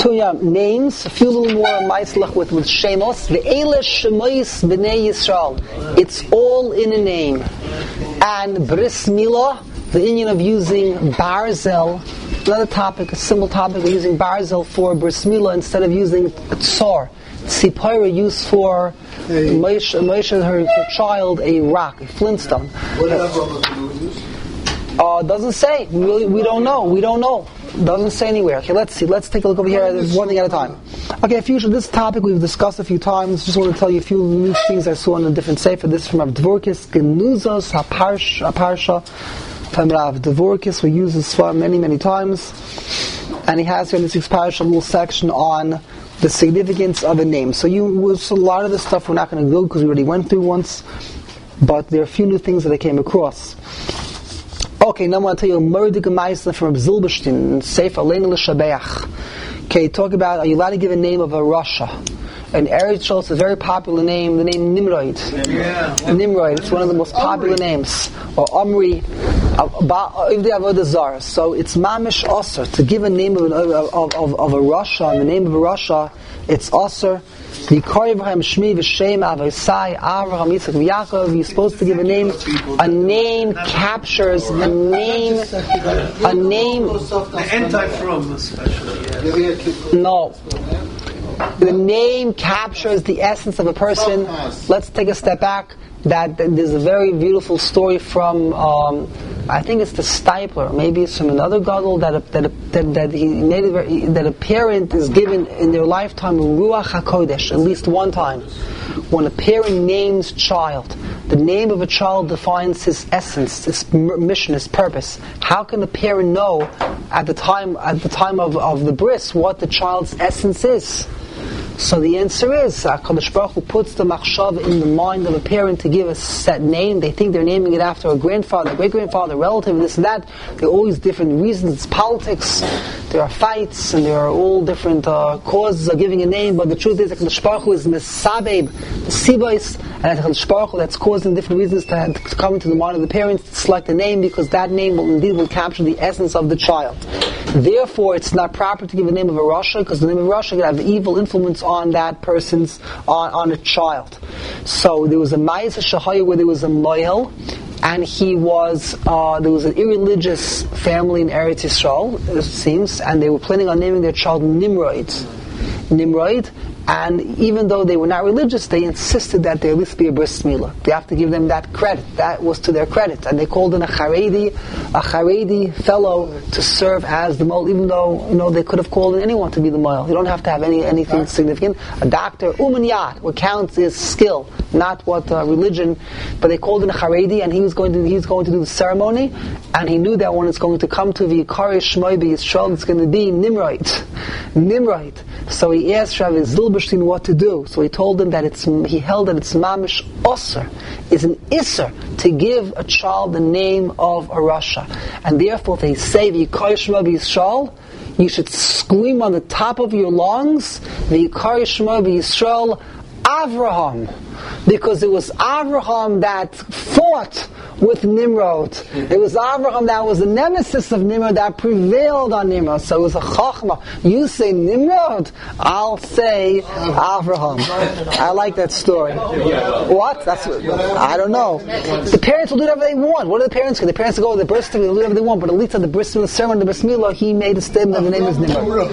names, a few little more maislach with shemos. Ve'ele shemois b'nei Yisrael. It's all in a name. And bris milah, the Indian of using barzel, another topic, a similar topic of using barzel for bris milah instead of using tsar. Sipora used for Moshe, her child, a rock, a flintstone. What does Avraham use? Doesn't say. We don't know. We don't know. Doesn't say anywhere. Okay, let's see. Let's take a look over here. One thing at a time. Okay, this topic we've discussed a few times. Just want to tell you a few new things I saw in a different sefer. This is from Rav Dvorkis, Genuzos HaParsha. From Rav Dvorkis, we use this for many times. And he has here in this week's parsha a little section on the significance of a name. So a lot of this stuff we're not going to go because we already went through once. But there are a few new things that I came across. Okay, now I want to tell you a Murdig Meisner from Zilberstein, Sefer Aleinu L'Shabeach. Okay, talk about, are you allowed to give a name of a Rasha? And Eretz Yisrael is a very popular name, the name Nimrod. Yeah. Nimrod, it's one of the most popular names. Or Omri, Ivdei Avodah Zarah. So it's Mamish Osir, to give a name of a Rasha, and the name of a Rasha, it's Osir. You're supposed to give a name. A name captures a name. The anti-from especially. No. The name captures the essence of a person. Let's take a step back. There's a very beautiful story from, I think it's the Stipler, maybe it's from another gadol that a parent is given in their lifetime Ruach HaKodesh at least one time. When a parent names child, the name of a child defines his essence, his mission, his purpose. How can a parent know at the time of the bris what the child's essence is? So the answer is, HaKadosh Baruch Hu puts the machshav in the mind of a parent to give a set name. They think they're naming it after a grandfather, great-grandfather, relative, this and that. There are always different reasons. It's politics. There are fights, and there are all different causes of giving a name. But the truth is, HaKadosh Baruch Hu is mesabeb, the sibais, and HaKadosh Baruch Hu that's causing different reasons to come into the mind of the parents to select a name, because that name will capture the essence of the child. Therefore, it's not proper to give a name of a Rasha, because the name of a Rasha could have evil influence on that person's, on a child. So there was a Ma'aseh Shahaya where there was a Moel, and there was an irreligious family in Eretz Yisrael, it seems, and they were planning on naming their child Nimrod. And even though they were not religious, they insisted that there at least be a bris milah. They have to give them that credit. That was to their credit. And they called in a Haredi fellow to serve as the moel, even though they could have called in anyone to be the moel. You don't have to have anything significant. A doctor, umaniyat, what counts is skill, not what religion. But they called in a Haredi, and he's going to do the ceremony, and he knew that when it's going to come to the Yikari Shmoi B'Yisrael, it's going to be Nimrod. So he asked Rav Zilberstein what to do. So he told him that he held that it's mamish osir, is an isser to give a child the name of a Rasha. And therefore, if they say V'yikari Shmo B'Yisrael, you should scream on the top of your lungs, V'yikari Shmo B'Yisrael Avraham, because it was Avraham that fought with Nimrod. It was Avraham that was the nemesis of Nimrod that prevailed on Nimrod. So it was a chachma. You say Nimrod, I'll say Avraham. I like that story. What? I don't know. The parents will do whatever they want. What do the parents do? The parents will go with the bris milah, they'll do whatever they want. But at least at the bris milah ceremony, the bris milah, he made a statement that the name is Nimrod.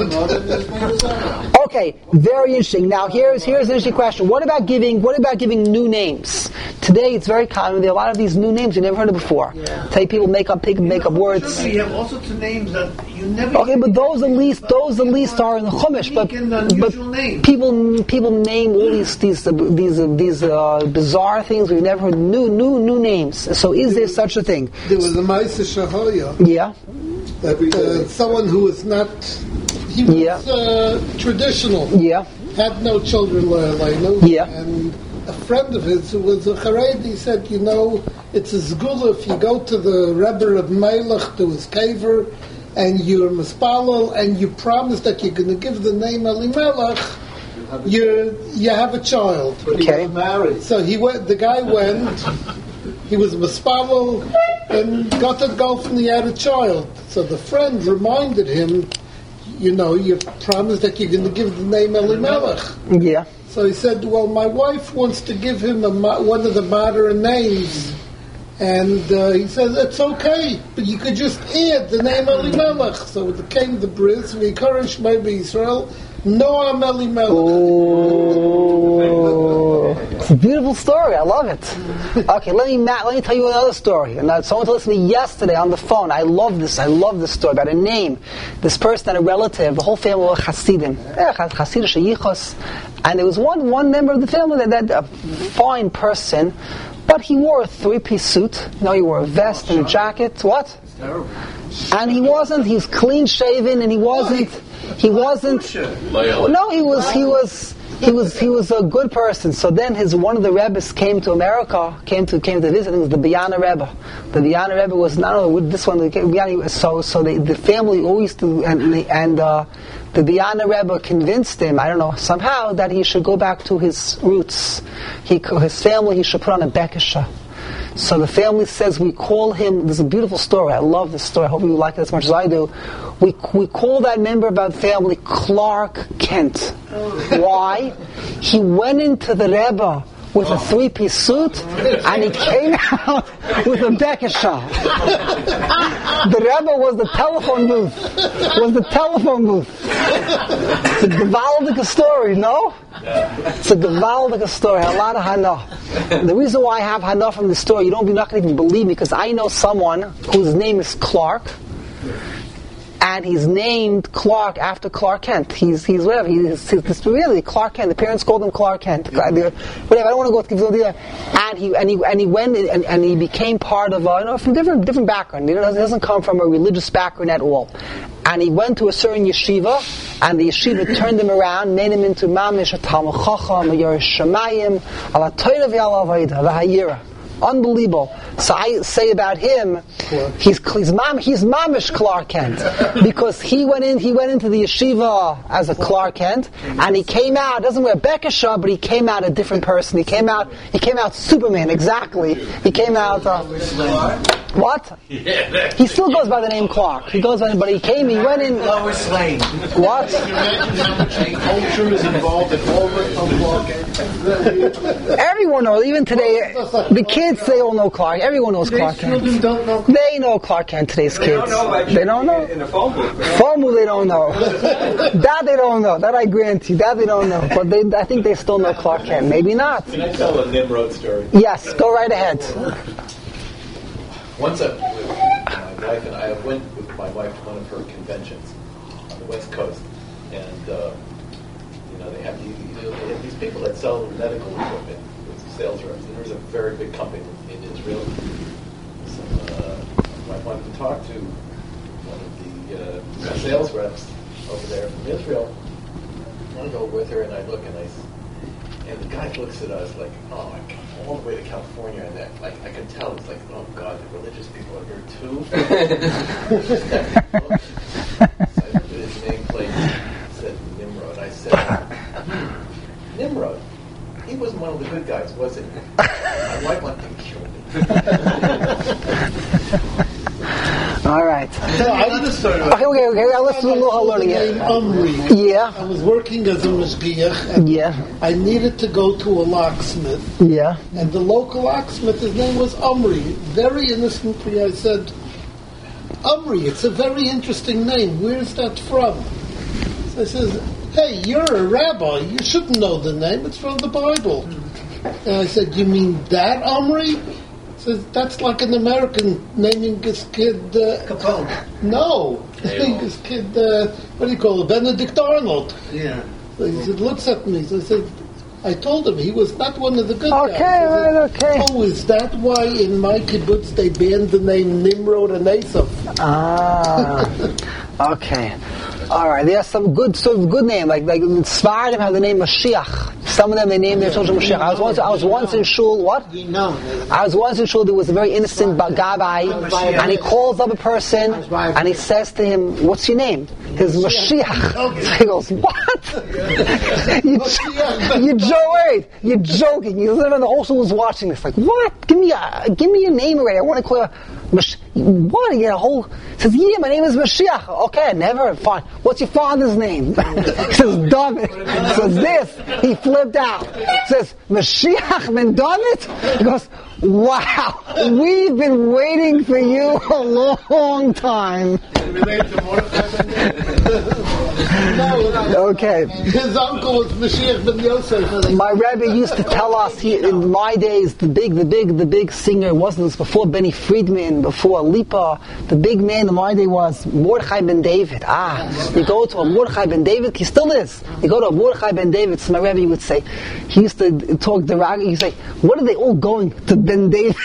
Okay, very interesting. Now here's an interesting question. What about giving new names? Today it's very common. There are a lot of these new names you never heard of before. Yeah. Take people make up words. You have all sorts of names that you never. Okay, but those at least are in the Chumash. But people name all these bizarre things we've never heard. New names. So is there such a thing? There was a Ma'aseh Shahaya. Yeah. Someone who was not. He was traditional. Yeah. Had no children. Yeah. And a friend of his who was a Haredi said, it's a zgula if you go to the Rebbe of Melech to his caver and you're mispalel and you promise that you're going to give the name Elimelech, you have a child. But he was married. So the guy went, he was mispalel and got a golf and he had a child. So the friend reminded him, you promised that you're going to give the name Elimelech. Yeah. So he said, well, my wife wants to give him one of the modern names. And he said, it's okay, but you could just add the name Elimelech. So it came the bris, V'yikarash maybe Israel, Noam Elimelech. Oh, it's a beautiful story. I love it. Okay, let me tell you another story. And someone told me yesterday on the phone. I love this story about a name. This person had a relative. The whole family were Hasidim. Hasidic Yichos. And there was one member of the family that a fine person, but he wore a 3-piece suit. He wore a vest and a jacket. What? It's terrible. And he was clean shaven, and he wasn't. No, he was a good person. So then one of the Rebbes came to America, came to visit. It was the Biana Rebbe. The Biana Rebbe was not only this one. So the family always do, and the Biana Rebbe convinced him, I don't know, somehow that he should go back to his roots. His family, he should put on a bekisha. So the family says we call him. This is a beautiful story. I love this story. I hope you like it as much as I do. We call that member of our family Clark Kent. Why? He went into the Rebbe with a 3-piece suit, and he came out with a bekisha. The Rebbe was the telephone booth. It's a gewaldige story, no? It's a gewaldige story. A lot of hana. The reason why I have hana from the story, you're not going to even believe me, because I know someone whose name is Clark, and he's named Clark after Clark Kent. He's whatever. He's really Clark Kent. The parents called him Clark Kent. Whatever. I don't want to go to the deal. And he went and he became part of from different background. He doesn't come from a religious background at all. And he went to a certain yeshiva, and the yeshiva turned him around, made him into mamish a talmid chacham, a yeresh shamayim, ala Torah v'ala avodah v'hayira. Unbelievable. So I say about him, he's mamish Clark Kent, because he went into the yeshiva as a Clark Kent, and he came out, doesn't wear bekisha, but he came out a different person. He came out Superman, exactly. He came out what? He still goes by the name Clark. He went in. Lois Lane. What? Culture is involved in all of Clark Kent. Everyone knows. Even today, the kids, they all know Clark. Everyone knows Clark Kent. They know Clark Kent. Today's kids. They don't know. In the phone booth. Phone booth, they don't know. That they don't know. That I grant you. That they don't know. But I think they still know Clark Kent. Maybe not. Can I tell a Nimrod story? Yes. Go right ahead. Once my wife and I went with my wife to one of her conventions on the West Coast, and they have these people that sell medical equipment, sales reps, and there's a very big company in Israel. So I wanted to talk to one of the sales reps over there from Israel. I want to go with her, and I look, and the guy looks at us like, oh, I come all the way to California, and that, like, I can tell, it's like, oh God, the religious people are here too. So I looked at his nameplate, said Nimrod. I said, Nimrod, he wasn't one of the good guys, was he? My wife wanted to kill me. All right. Okay. Let's do a little learning here. Yeah. I was working as a mashgiach, and I needed to go to a locksmith. Yeah. And the local locksmith, his name was Omri. Very innocently, I said, Omri, it's a very interesting name. Where's that from? So I says, hey, you're a rabbi. You shouldn't know the name. It's from the Bible. And I said, you mean that, Omri? That's like an American naming his kid Capone. No, naming his kid what do you call it? Benedict Arnold. Yeah. So he said, looks at me. So I said, I told him he was not one of the good guys. Okay. Oh, is that why in my kibbutz they banned the name Nimrod and Esav? Okay. All right. There's some good name like Sfardim have the name Mashiach. Some of them they name their children Mashiach. I was once in shul. What? I was once in shul. There was a very innocent Gabbai, and he calls up a person and he says to him, "What's your name?" His Mashiach. So he goes, "What?" You're joking. You live in the whole school is watching this. Like, what? Give me a name already. I want to call you. What? You get a whole. Says, yeah, my name is Mashiach. Okay, never. Fine. What's your father's name? He says David. Says this. He flipped out. Says Mashiach ben David. He goes, wow, we've been waiting for you a long time. Okay. His uncle was Mashiach ben Yosef. My Rebbe used to tell us, in my days, the big singer wasn't this before Benny Friedman, before Lipa. The big man in my day was Mordechai ben David. You go to a Mordechai ben David, he still is. You go to a Mordechai ben David, so my Rebbe would say, he used to talk derogatory, he'd say, what are they all going to Ben David?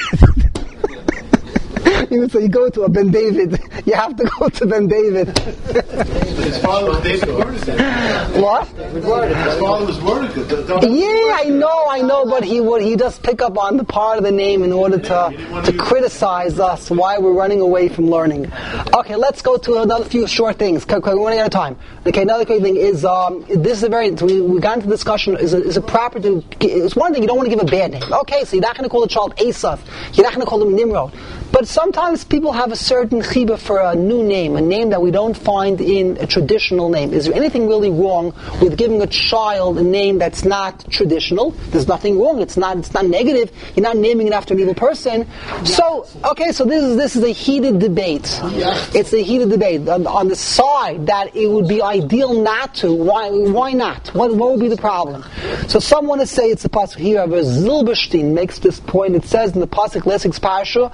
He would say, you go to a Ben David, you have to go to Ben David. His father was David Mordecai. What? His father was Mordecai. Yeah, I know, but he does pick up on the part of the name in order to criticize us why we're running away from learning. Okay, let's go to another few short things. We're running out of time. Okay, another quick thing is, this is a very, we got into discussion, is it proper to, it's one thing, you don't want to give a bad name. Okay, so you're not going to call the child Asaph, you're not going to call him Nimrod. But sometimes people have a certain chiba for a new name, a name that we don't find in a traditional name. Is there anything really wrong with giving a child a name that's not traditional? There's nothing wrong. It's not negative. You're not naming it after an evil person. So, okay, so this is a heated debate. It's a heated debate on the side that it would be ideal not to. Why not? What would be the problem? So some want to say it's the pasuk here. Where Zilberstein makes this point. It says in the pasuk Lesik's parasha.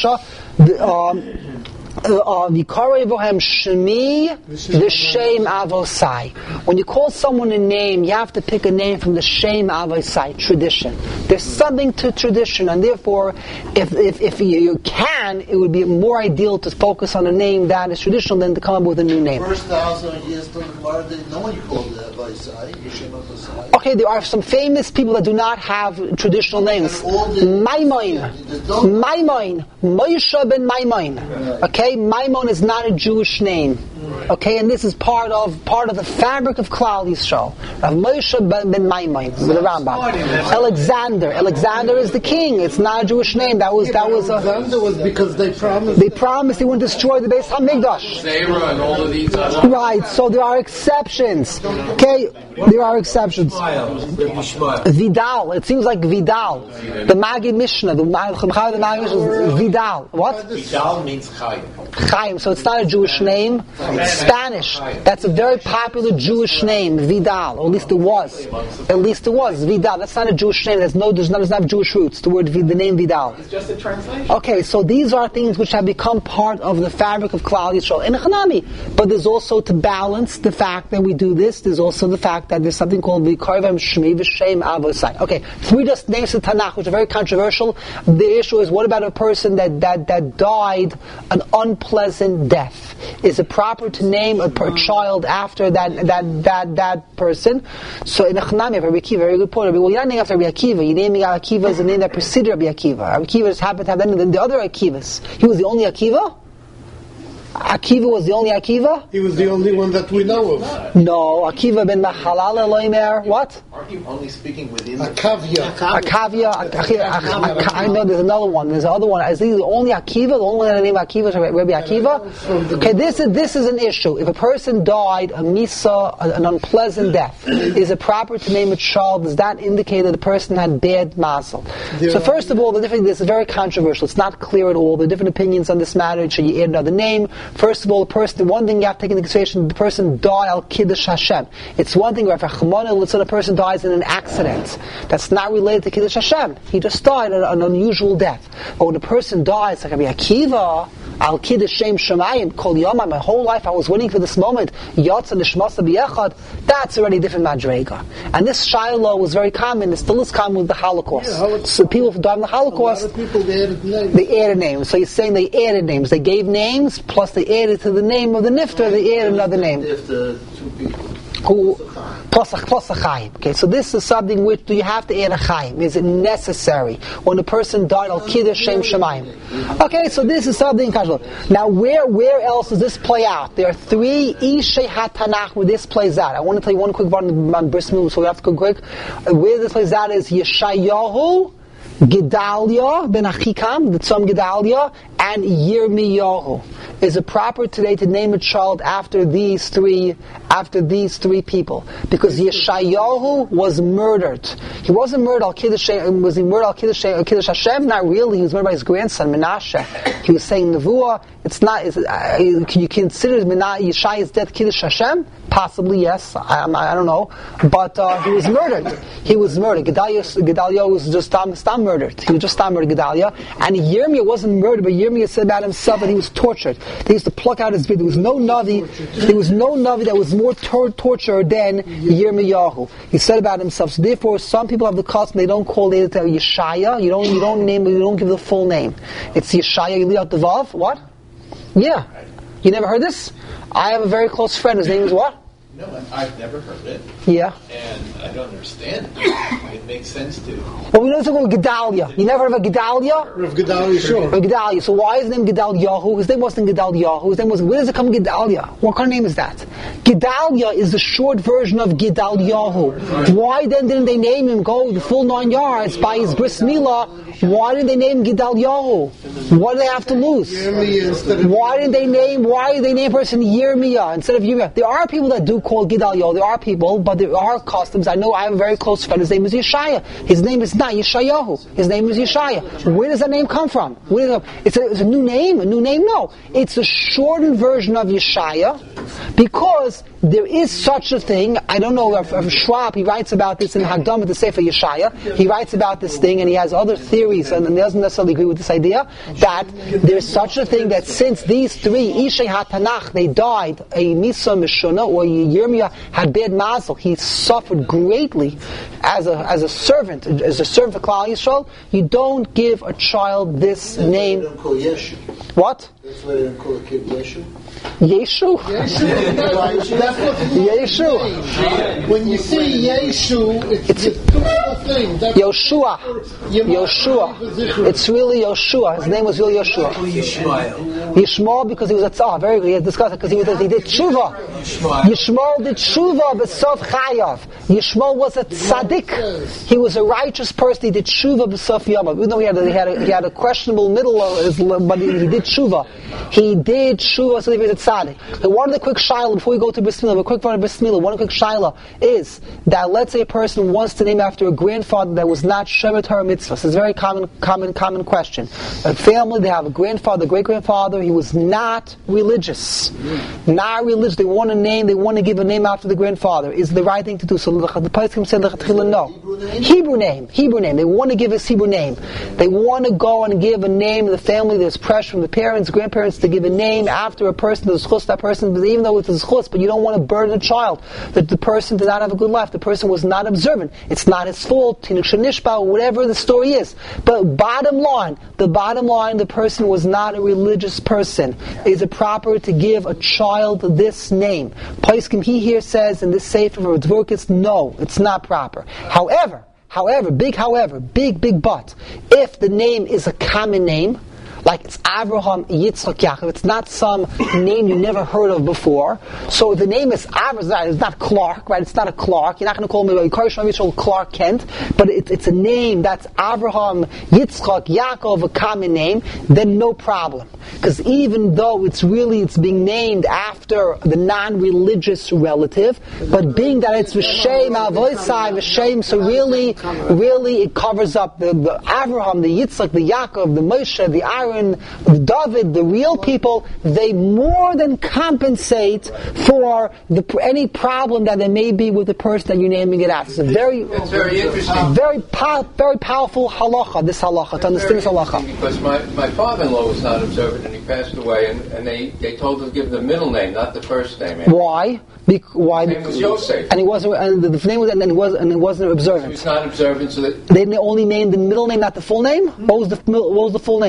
V'karei shemi v'shem avosai. When you call someone a name, you have to pick a name from the shem avosai, tradition. There's something to tradition, and therefore, if you can, it would be more ideal to focus on a name that is traditional than to come up with a new name. First 1,000 years, no one called avosai, shem avosai. Okay, there are some famous people that do not have traditional names. Maimon, Moshe ben Maimon. Okay, Maimon is not a Jewish name. Okay, and this is part of the fabric of Klal Yisrael. Rav Moshe ben Maimon with the Rambam. Alexander is the king. It's not a Jewish name. Alexander was because they promised they wouldn't destroy the Beis Hamikdash. Sarah and all of these. Right. So there are exceptions. Okay, there are exceptions. Vidal. It seems like Vidal. The Maggid Mishnah. The Maggid Mishnah is Vidal. What? Vidal means Chaim. Chaim. So it's not a Jewish name. It's Spanish. That's a very popular Jewish name, Vidal. Or at least it was. Vidal. That's not a Jewish name. Does not have Jewish roots. The name Vidal. It's just a translation. Okay, so these are things which have become part of the fabric of Klal Yisrael in Hanami. But there's also, to balance the fact that we do this, there's also the fact that there's something called V'karvem Shmi V'Shem Avosai. Okay, three just names of Tanakh which are very controversial. The issue is, what about a person that died an unpleasant death? Is it proper to name a child after that person? So in Echnami, Rabbi Akiva, very good point. Well, you're not naming after Rabbi Akiva. You're naming Akiva as a name that preceded Rabbi Akiva. Rabbi Akiva just happened to have that in the other Akivas. He was the only Akiva? Akiva was the only Akiva? He was the only one that we know of. No, Akiva ben Mahalal Eloimer. What? Aren't you only speaking within Akavia. I know there's another one. There's another one. Is he the only Akiva? The only one named Akiva is Rabbi Akiva? Okay, this is an issue. If a person died a misa, an unpleasant death, is it proper to name a child? Does that indicate that the person had bad mazel? So first of all, this is very controversial. It's not clear at all. There are different opinions on this matter. Should you add another name? First of all, the one thing you have to take into consideration, the person died al Kiddush Hashem. It's one thing, if a person dies in an accident, that's not related to Kiddush Hashem. He just died an unusual death. But when a person dies, like Rabbi Akiva, al Kiddush Shem Shemayim, Kol Yomai, my whole life I was waiting for this moment, Yotza Nishmasa B'Yechad, that's already a different madrega. And this Shiloh was very common, it still is common with the Holocaust. So people who died in the Holocaust, a lot of people, they added names. So he's saying they added names. They gave names, plus they added to the name of the nifter, they added another name. Plus a chayim. Okay, so this is something which do you have to add a chayim? Is it necessary when a person died al kiddush shem shemayim? Okay, so this is something casual. Now, where else does this play out? There are 3 Ishei HaTanach where this plays out. I want to tell you one quick part on Bris Milah, so we have to go quick. Where this plays out is Yeshayahu, Gedalia ben Achikam, the Tzom Gedalia, and Yirmiyahu. Is it proper today to name a child after these three people? Because Yeshayahu was murdered. He wasn't murdered al Kiddush. Was he murdered al Kiddush Hashem? Not really. He was murdered by his grandson Menashe. He was saying Nevuah. It's not. Can you consider Yeshaya's death Kiddush Hashem? Possibly yes. I don't know. But he was murdered. He was murdered. Gedalia was just Stam murdered. He was just Stam murdered, Gedalia. And Yirmiyah wasn't murdered, but Yirmiyah said about himself that he was tortured. They used to pluck out his beard. There was no Navi that was more tortured than Yirmiyahu. He said about himself. So therefore, some people have the custom, they don't call it Yeshaya. You don't give the full name. It's Yeshaya, you leave out the Vav. What? Yeah. You never heard this? I have a very close friend. His name is what? No, I've never heard it. Yeah. And I don't understand it. It makes sense to... Well, we know it's called Gedalia. You never heard of a Gedalia? Rav Gedalia, sure. Rav Gedalia. So why is his name Gedaliahu? His name wasn't Gedaliahu. His name was... Where does it come Gedalia? What kind of name is that? Gedalia is the short version of Gedaliahu. Why then didn't they name him, go the full 9 yards by his Bris Milah? Why did they name Gedaliahu? What do they have to lose? Why did they name a person Yirmiyah instead of Yirmiyah? There are people that do call Gedaliahu. There are people, but there are customs. I know I have a very close friend. His name is Yeshaya. His name is not Yeshayahu. His name is Yeshaya. Where does that name come from? It's a new name? A new name? No. It's a shortened version of Yeshaya because there is such a thing. I don't know if Schwab, he writes about this in Hagdamah, the Sefer Yeshaya. He writes about this thing and he has other theories and he doesn't necessarily agree with this idea that there's such a thing that since these 3 Ishei HaTanach, they died, a Misa Mishuna or Yirmiyah had bad mazel, he suffered greatly as a servant for Klal Yisrael. You don't give a child this name. They don't call Yeshu. What? That's why they don't call a kid Yeshu. Yeshu? That's what Yeshu. When you see Yeshu, it's a two thing. Yoshua. Yoshua. It's really Yoshua. His name was really Yoshua. Yishmael because he was a tzah. Very good. He had discussed it because he did tshuva. Yishmael did tshuva b'sof chayav. Yishmael was a tzaddik. He was a righteous person. He did tshuva b'sof yamav. Even though he had a questionable middle of his, but he did tshuva. He did tshuva, so he was a tzaddik. So one of the quick shilah before we go to Bris Milah, one quick shilah is that let's say a person wants to name after a grandfather that was not Shevet Torah mitzvah. It's a very common question. A family, they have a grandfather, great-grandfather, he was not religious. Not religious. They want to give a name after the grandfather. Is the right thing to do. So the Poskim said no. Hebrew name. They want to give his Hebrew name. They want to go and give a name in the family. There's pressure from the parents, grandparents to give a name after a person. There's chus that person, even though it's chus, but you don't want to burden a child. That the person did not have a good life. The person was not observant. It's not his fault. Tinuk shenishba, whatever the story is. But bottom line, the person was not a religious person. Is it proper to give a child this name? Poskim, he here says in this Sefer for Dvorkis, no, it's not proper. However, big but, if the name is a common name, like it's Avraham, Yitzchak, Yaakov. It's not some name you never heard of before. So the name is Avraham. It's not Clark, right? It's not a Clark. You're not going to call him Clark Kent, but it's a name that's Avraham, Yitzchak, Yaakov, a common name. Then no problem, because even though it's being named after the non-religious relative, but being that it's V'Shem Avoisai V'Shem, so really it covers up the Avraham, the Yitzchak, the Yaakov, the Moshe, the Aaron, David, the real people. They more than compensate for any problem that there may be with the person that you're naming it after. It's very interesting. Very powerful halacha. This halacha, to understand this halacha. Because my father-in-law was not observant and he passed away, and they told us to give the middle name, not the first name. Why? Why? His name was Yosef. And he wasn't. And the name was, and he wasn't observant. So he was not observant, so that they only named the middle name, not the full name. What was the full name?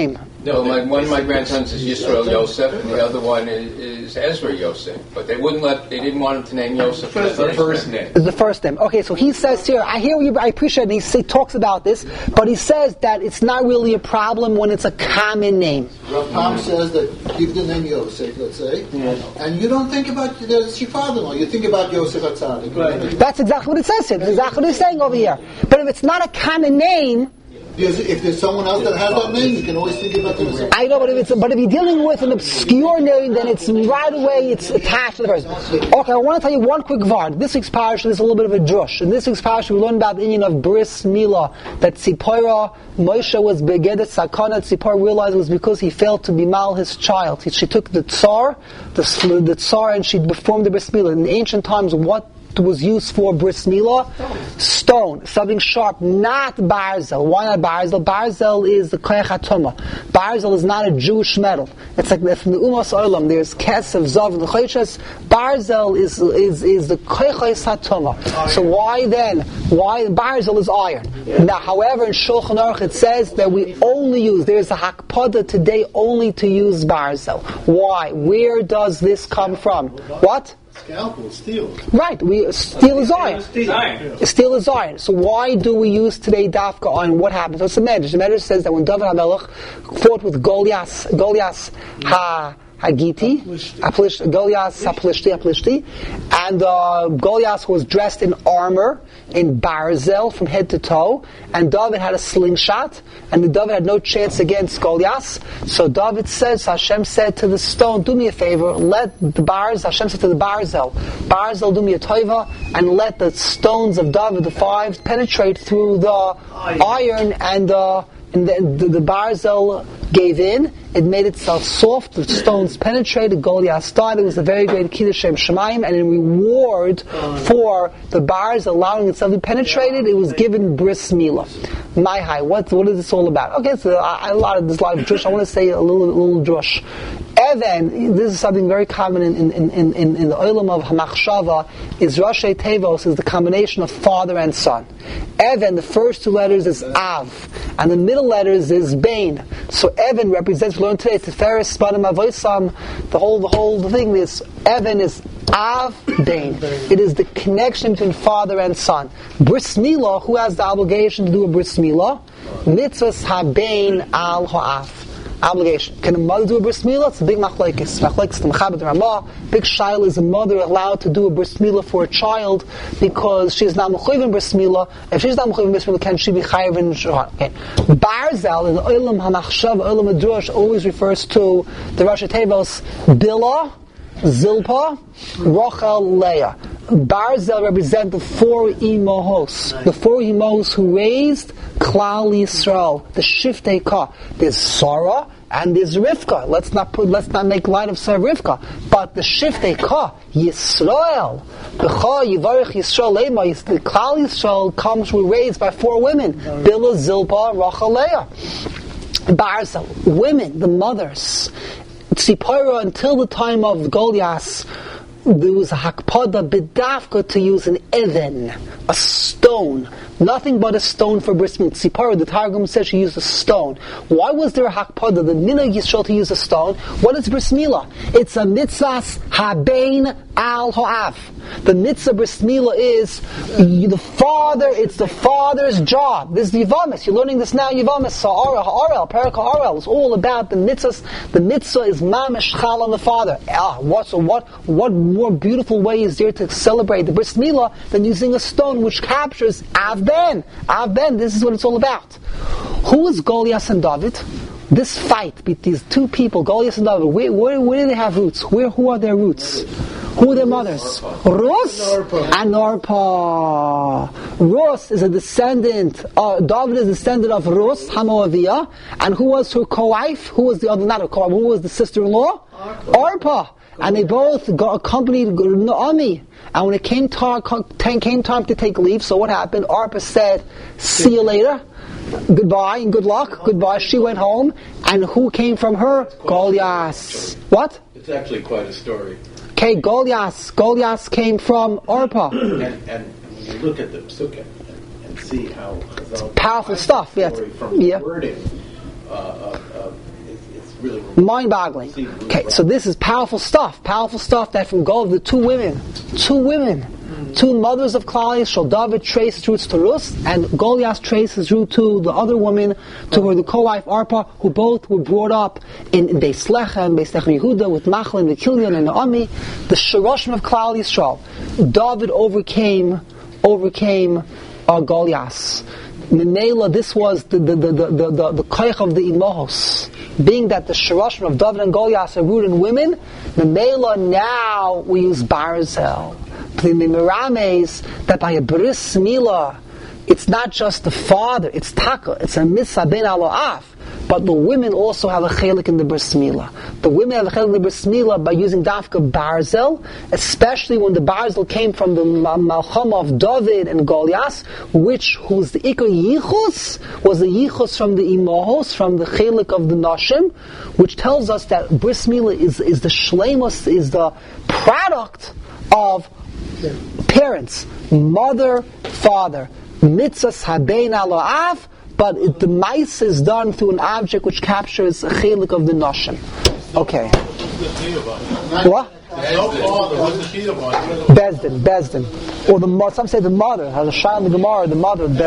No, one of my grandsons is Yisrael Yosef, and the other one is Ezra Yosef. But they didn't want him to name Yosef. That's the first name. Is the first name. Okay, so he says here, I appreciate it, he talks about this, but he says that it's not really a problem when it's a common name. Rav Pam says that give the name Yosef, let's say, and you don't think about your father-in-law, you think about Yosef HaTzadik. Right. That's exactly what it says here. That's exactly what he's saying over here. But if it's not a common name, If there's someone else that has that name, you can always think about them. I know, but if you're dealing with an obscure name, then it's right away, it's attached to the person. Okay, I want to tell you one quick vard. This week's parasha is a little bit of a drush. In this week's parasha, we learned about the Indian of Bris Milah, that Tzipora, Moshe was begedet sakana. Tzipora realized it was because he failed to bemal his child. She took the tsar, and she performed the Bris Milah. In the ancient times, what was used for bris milah? Stone, something sharp, not barzel. Why not barzel? Barzel is the koyach hatoma. Barzel is not a Jewish metal. It's like from the Umas Olam, there's kesef, zav, and the choyches. Barzel is the koyach hatoma. So why then? Why barzel is iron? Now, however, in Shulchan Aruch it says that we only use, there's a hakpada today only to use barzel. Why? Where does this come from? What? Scalpel, steel. Right, steel is iron. Steel is iron. So why do we use today dafka iron? What happens? So it's the Medrash. The Medrash says that when David HaMelech fought with Goliath Hagiti, Goliath Haplishti, and Goliath was dressed in armor, in barzel from head to toe, and David had a slingshot, and David had no chance against Goliath. So David says, Hashem said to the stone, do me a favor, let the Hashem said to the barzel, do me a tova, and let the stones of David, the five, penetrate through the iron, and the barzel gave in. It made itself soft. The stones penetrated. Goliath died. It was a very great Kiddush Shem Shemayim, and in reward for the bars allowing itself to be penetrated, it was given bris milah. My high. What is this all about? Okay, so there's a lot of drush. I want to say a little drush. Even this is something very common in the olam of Hamachshava. Is Rashi Tevos is the combination of father and son. Even the first two letters is Av, and the middle letters is Bain. So Even represents, we learned today, Tiferes Spanim Avoisam. The whole thing is Even is Av Bain. It is the connection between father and son. Bris Milah, who has the obligation to do a Bris Milah? Mitzvahs HaBain Al Ha'af. Obligation. Can a mother do a bris milah? It's a big machlekes. Machlekes the Mechaber the Ramah. Big shaila, is a mother allowed to do a bris milah for a child because she's not mechuyev in bris milah? If she's not mechuyev in bris milah, can she be chayev in shahar? Okay. Barzel in the olam hamachshav, olam adrush always refers to the Rashi Tevos Bilah, Zilpah, Rachel, Leah. Barzel represent the four imohos. The four imohos who raised Klal Yisrael, the Shiftei Ka. There's Sarah and there's Rivka. Let's not make light of Sarah Rivka. But the Shiftei Ka, Yisrael, the Cha Yivarech Yisrael Lema, the Klal Yisrael were raised by four women: Bilah, Zilpah, Rachel, Leah. Barzel, women, the mothers. Tzipora, until the time of Goliath, there was a hakpada b'dafka to use an even, a stone. Nothing but a stone for bris milah. Tzipora, the Targum says she used a stone. Why was there a hakpada, the minhag Yisrael, to use a stone? What is bris milah? It's a mitzvahs habein al ha'af. The mitzvah bris milah is the father. It's the father's job. This is the Yivamis. You're learning this now. Yivamis Sa'ara Ha'arel Perek Ha'arel. It's all about the mitzvahs. The mitzvah is mamish chal on the father. What more beautiful way is there to celebrate the bris milah than using a stone which captures Av Ben? This is what it's all about. Who is Goliath and David? This fight between these two people, Goliath and David, where do they have roots? Who are their roots? Who are their mothers? Rus and Orpah. Rus is a descendant, David is a descendant of Rus, Hamoaviyah, and who was her co-wife? Who was the other, not her co-wife, who was the sister-in-law? Orpah. And they both accompanied Naomi. And when it came time to take leave, so what happened? Orpah said, see you later. Goodbye and good luck. Goodbye. She went home. And who came from her? Goliath. What? It's actually quite a story. Okay, Goliath came from Orpah. And when you look at the Psukim and see how Chazal powerful stuff, yes. From the wording, really mind-boggling. Okay, so this is powerful stuff that from Goliath, the two women, two mothers of Klal Yisrael, David traced roots to Rus, and Goliath traces root to the other woman, to her co-wife Arpa, who both were brought up in Beis Lechem Yehuda, with Machlin, the Kilion, and Naomi, the Shirashim of Klal Yisrael. David overcame Goliath. Memela, this was the koich of the Imahos. Being that the Shirashim of David and Goliath are rooted in women, Memela, now we use Barzel. The Mirames, that by a bris milah, it's not just the father, it's taka, it's a mitzvah ben aloaf, but the women also have a chelik in the bris milah. The women have a chelik in the bris milah by using dafka barzel, especially when the barzel came from the malchama of David and Goliath, whose the ikar yichus was the yichus from the imahos, from the chelik of the nashim, which tells us that bris milah is the shleimus, is the product of parents, mother, father, mitzvahs habein alo'av, but the mice is done through an object which captures a chelik of the noshim. Okay. What? Bezdin. Or some say the mother. Has a shine in the Gemara, the mother.